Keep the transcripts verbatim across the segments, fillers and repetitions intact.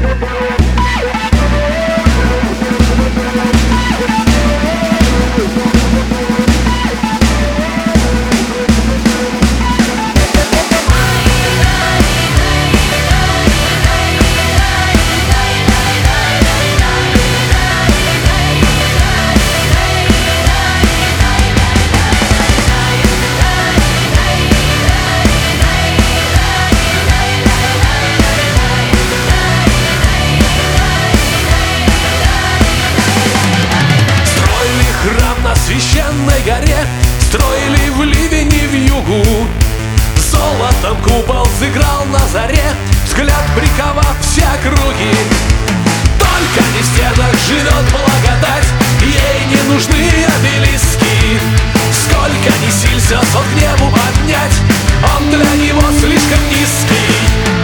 Священной горе строили в ливень и в югу. Золотом купол сыграл на заре, взгляд приковав все округи. Только не в стенах живет благодать, ей не нужны обелиски. Сколько ни силься сон к небу поднять, он для него слишком низкий.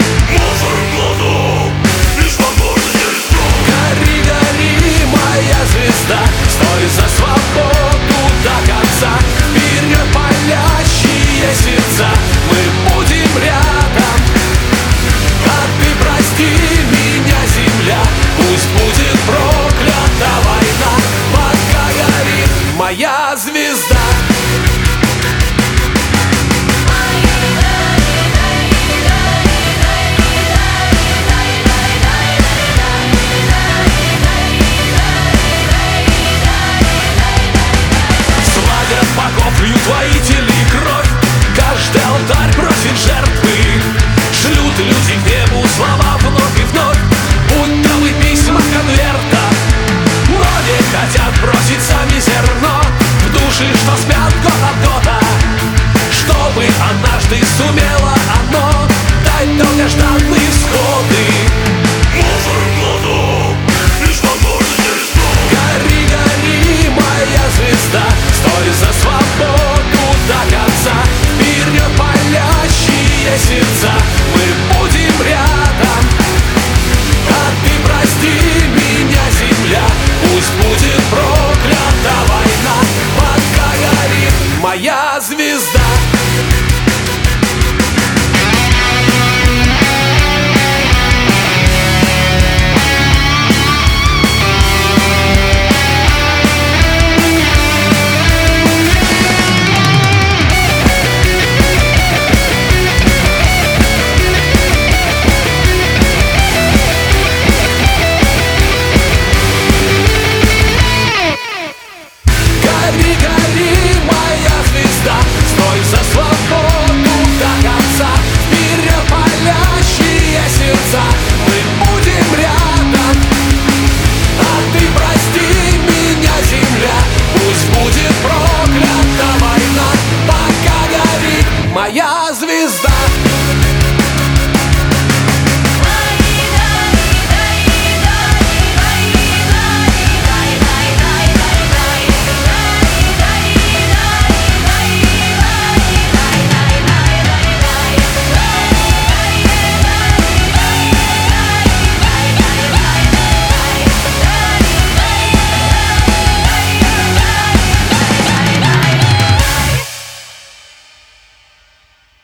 Гори, гори, моя звезда, стой за свободу до конца. Вперед палящие сердца, мы будем рядом. А ты прости меня, земля, пусть будет проклята война, пока горит моя звезда. Льют воители кровь, каждый алтарь просит жертвы. Шлют люди к небу слова вновь и вновь, будто бы письма конверта. Но не хотят бросить сами зерно в души, что спят год от года, чтобы однажды сумело оно дать долгожданный